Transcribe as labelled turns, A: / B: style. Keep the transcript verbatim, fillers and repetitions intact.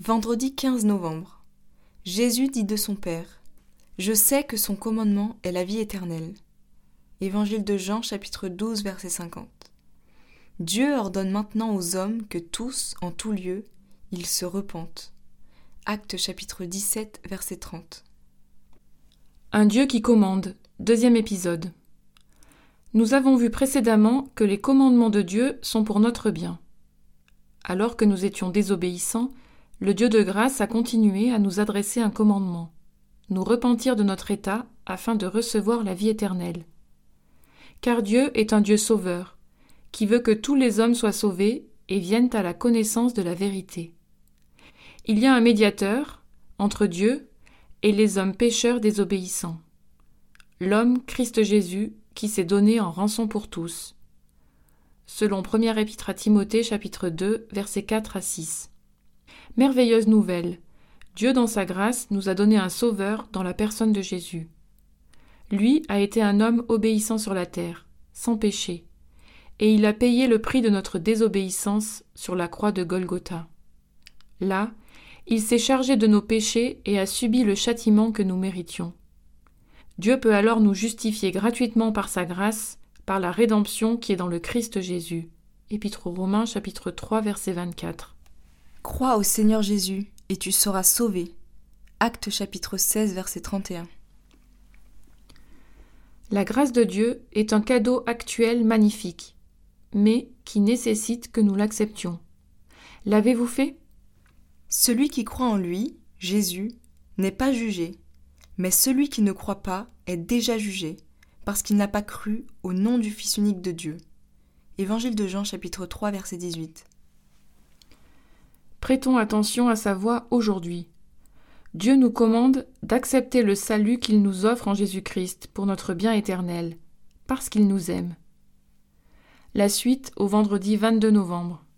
A: Vendredi quinze novembre. Jésus dit de son Père : « Je sais que son commandement est la vie éternelle. » Évangile de Jean, chapitre douze, verset cinquante. Dieu ordonne maintenant aux hommes que tous, en tout lieu, ils se repentent. Actes chapitre dix-sept, verset trente.
B: Un Dieu qui commande, deuxième épisode. Nous avons vu précédemment que les commandements de Dieu sont pour notre bien. Alors que nous étions désobéissants, le Dieu de grâce a continué à nous adresser un commandement, nous repentir de notre état afin de recevoir la vie éternelle. Car Dieu est un Dieu sauveur, qui veut que tous les hommes soient sauvés et viennent à la connaissance de la vérité. Il y a un médiateur entre Dieu et les hommes pécheurs désobéissants, l'homme Christ Jésus qui s'est donné en rançon pour tous. Selon première épître à Timothée, chapitre deux, versets quatre à six. Merveilleuse nouvelle, Dieu dans sa grâce nous a donné un sauveur dans la personne de Jésus. Lui a été un homme obéissant sur la terre, sans péché, et il a payé le prix de notre désobéissance sur la croix de Golgotha. Là, il s'est chargé de nos péchés et a subi le châtiment que nous méritions. Dieu peut alors nous justifier gratuitement par sa grâce, par la rédemption qui est dans le Christ Jésus. Épître aux Romains, chapitre trois, verset vingt-quatre.
A: Crois au Seigneur Jésus, et tu seras sauvé. Actes chapitre seize, verset trente et un.
B: La grâce de Dieu est un cadeau actuel magnifique, mais qui nécessite que nous l'acceptions. L'avez-vous fait ?
A: Celui qui croit en lui, Jésus, n'est pas jugé, mais celui qui ne croit pas est déjà jugé, parce qu'il n'a pas cru au nom du Fils unique de Dieu. Évangile de Jean, chapitre trois, verset dix-huit.
B: Prêtons attention à sa voix aujourd'hui. Dieu nous commande d'accepter le salut qu'il nous offre en Jésus-Christ pour notre bien éternel, parce qu'il nous aime. La suite au vendredi vingt-deux novembre.